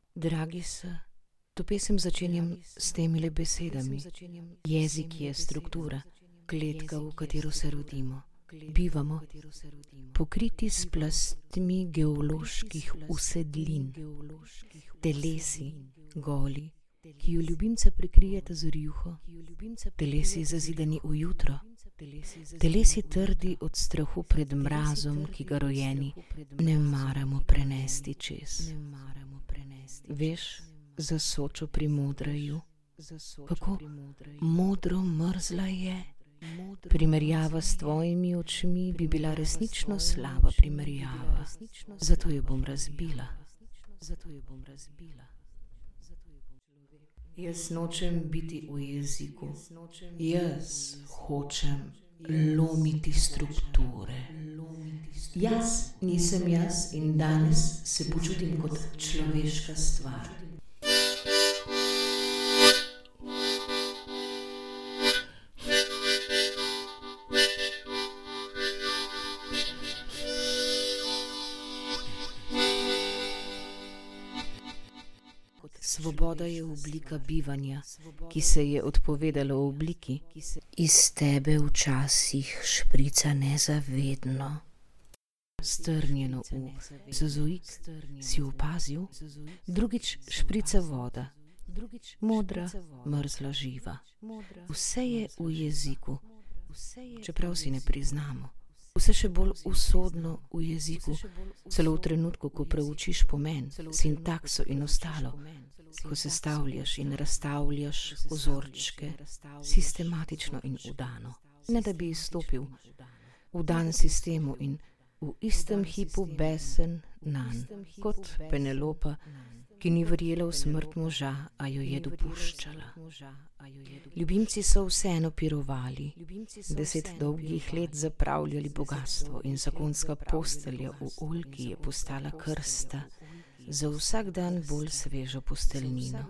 Dragi se, to pesem začenjam s temile besedami. Jezik je struktura, kletka, v katero se rodimo. Bivamo, pokriti s plastmi geoloških usedlin, telesi, goli, ki ju ljubimca prikrijeta z rjuho, telesi zazidani v jutro, telesi trdi od strahu pred mrazom, ki ga rojeni ne maramo prenesti čez. Veš za Sočo pri Modraju, kako modro mrzla je? Primerjava s tvojimi očmi bi bila resnično slaba primerjava, zato jo bom razbila. Jaz nočem biti v jeziku, jaz hočem lomiti strukture. Jaz nisem jaz in danes se počutim kot človeška stvar. Svoboda je oblika bivanja, ki se je odpovedala v obliki. Iz tebe včasih šprica nezavedno. Strnjeno v zazoik, si opazil? Drugič šprica voda, modra, mrzla, živa. Vse je v jeziku, čeprav si ne priznamo. Vse še bolj usodno v jeziku, celo v trenutku, ko preučiš pomen, sintakso in ostalo, ko sestavljaš in razstavljaš vzorčke sistematično in vdano, ne da bi izstopil vdan sistemu in v istem hipu besen nanj, kot Penelopa, ki ni verjela v smrt moža, a jo je dopuščala. Ljubimci so vseeno pirovali, 10 dolgih let zapravljali bogatstvo in zakonska postelja v oljki je postala krsta za vsak dan bolj svežo posteljnino.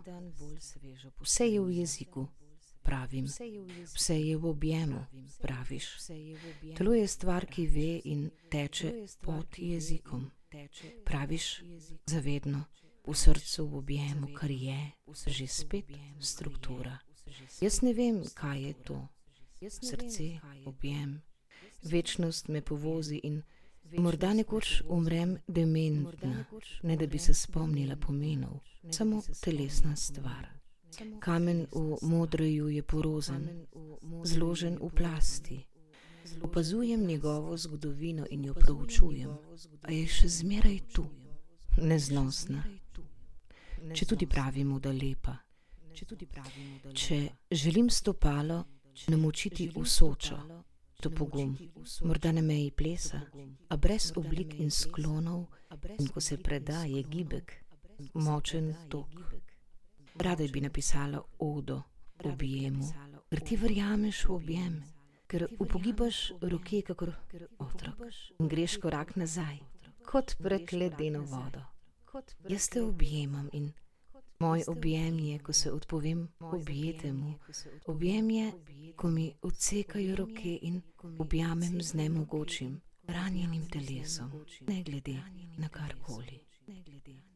Vse je v jeziku, pravim, vse je v objemu, praviš. Telo je stvar, ki ve in teče pod jezikom. Praviš zavedno, v srcu, v objemu, kar je že spet struktura. Jaz ne vem, kaj je to. Srce, objem, večnost me povozi in morda nekoč umrem dementna, ne da bi se spomnila pomenov, samo telesna stvar. Kamen v Modraju je porozen, zložen v plasti. Opazujem njegovo zgodovino in jo proučujem, a je še zmeraj tu, neznosna. Če tudi pravimo, da lepa. Če želim stopalo namočiti v Sočo, to pogum, morda na meji plesa, a brez oblik in sklonov, in ko se preda, je gibek, močen tok. Rada bi napisala odo objemu, ker ti verjameš v objem, ker upogibaš roke kakor otrok in greš korak nazaj, kot pred ledeno vodo. Jaz te objemam in moj objem je, ko se odpovem objetemu. Objem je, ko mi odsekajo roke in objamem z nemogočim, ranjenim telesom, ne glede na karkoli.